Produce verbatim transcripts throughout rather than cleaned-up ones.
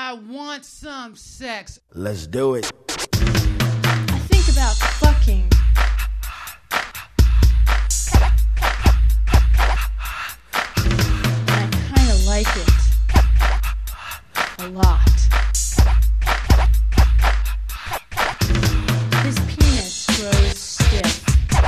I want some sex. Let's do it. I think about fucking. And I kind of like it. A lot. His penis grows stiff.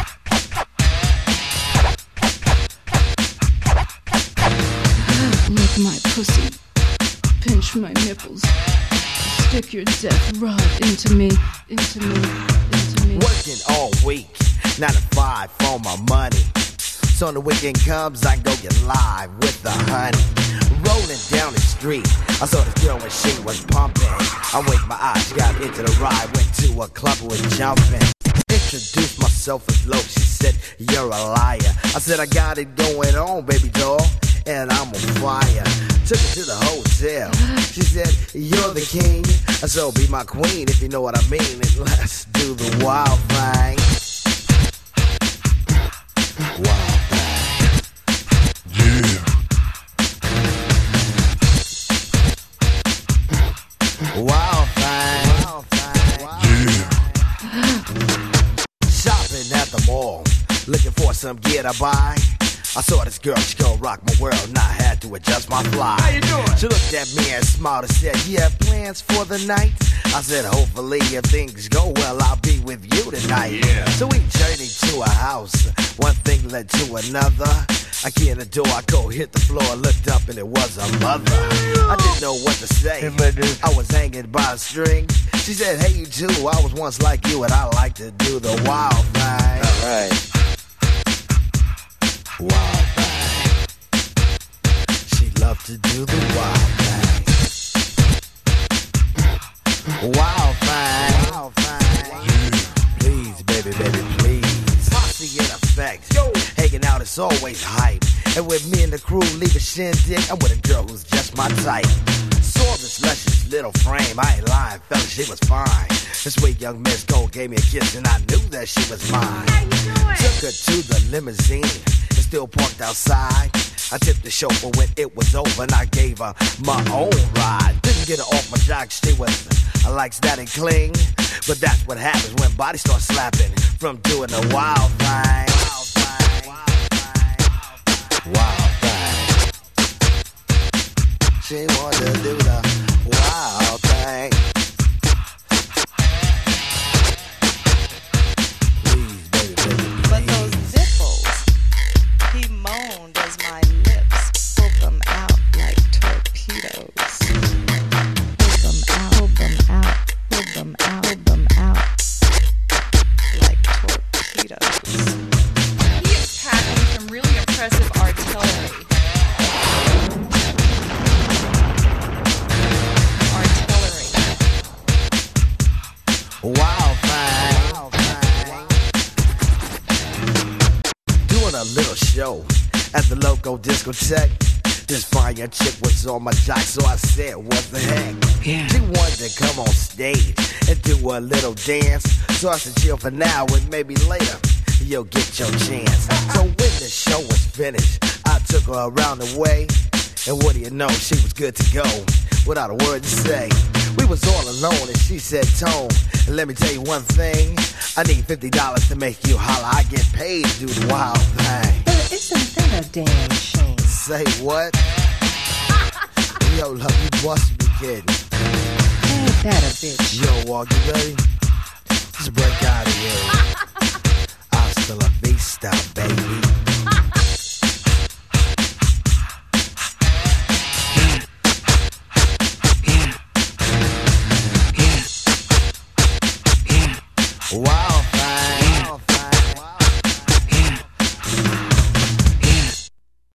Lick my pussy. Pinch my nipples. Stick your death rod into me, into me, into me. Working all week, nine to five for my money. So when the weekend comes, I go get live with the honey. Rolling down the street, I saw this girl when she was pumping. I winked my eyes, she got into the ride, went to a club and was jumping. Introduced myself as low, she said, you're a liar. I said, I got it going on, baby doll, and I'm on fire. Took her to the hotel, she said, you're the king, so be my queen if you know what I mean, and let's do the wild thing. Wild thing. Yeah. Wild thing. Wild thing. Yeah. Shopping at the mall, looking for some gear to buy. I saw this girl, she gon' rock my world, and I had to adjust my fly. How you doing? She looked at me and smiled and said, you have plans for the night? I said, hopefully if things go well, I'll be with you tonight. Yeah. So we journeyed to a house, one thing led to another. I key in the door, I go hit the floor, looked up and it was a mother. I didn't know what to say, I was hanging by a string. She said, hey you too, I was once like you and I like to do the wild thing. Alright. Wild thing. She loved to do the wild thing. Wild thing. Wild thing. Please, baby, baby, please. Posse in effect. Yo. Hanging out is always hype. And with me and the crew leave a shindig, I'm with a girl who's just my type. Saw this luscious little frame, I ain't lying, fella, she was fine. This sweet young Miss Gold gave me a kiss and I knew that she was mine. How you doing? Took her to the limousine, and still parked outside. I tipped the chauffeur when it was over and I gave her my own ride. Didn't get her off my jock, she was, I likes that and cling. But that's what happens when bodies start slapping from doing the wild thing. Wild thing. Wild thing. She wanted to do the wild thing. Please, baby, baby, please. But those nipples, he moaned as my lips pulled them out like torpedoes. Pulled them out, pulled them out, pulled them out, pulled them out like torpedoes. He is packing some really impressive artillery. Wild thing. Wild thing. Doing a little show at the local discotheque. This fine young chick was on my jock, so I said, what the heck? Yeah. She wanted to come on stage and do a little dance. So I said, chill for now and maybe later you'll get your chance. So when the show was finished, I took her around the way. And what do you know, she was good to go without a word to say. We was all alone and she said, Tone, and let me tell you one thing, I need fifty dollars to make you holler. I get paid to do the wild thing. But isn't that a damn shame? Say what? Yo, love, you must be kidding. Ain't that a bitch? Yo, Walk, you ready? Let's break out of here. Hasta la vista, baby. Wow.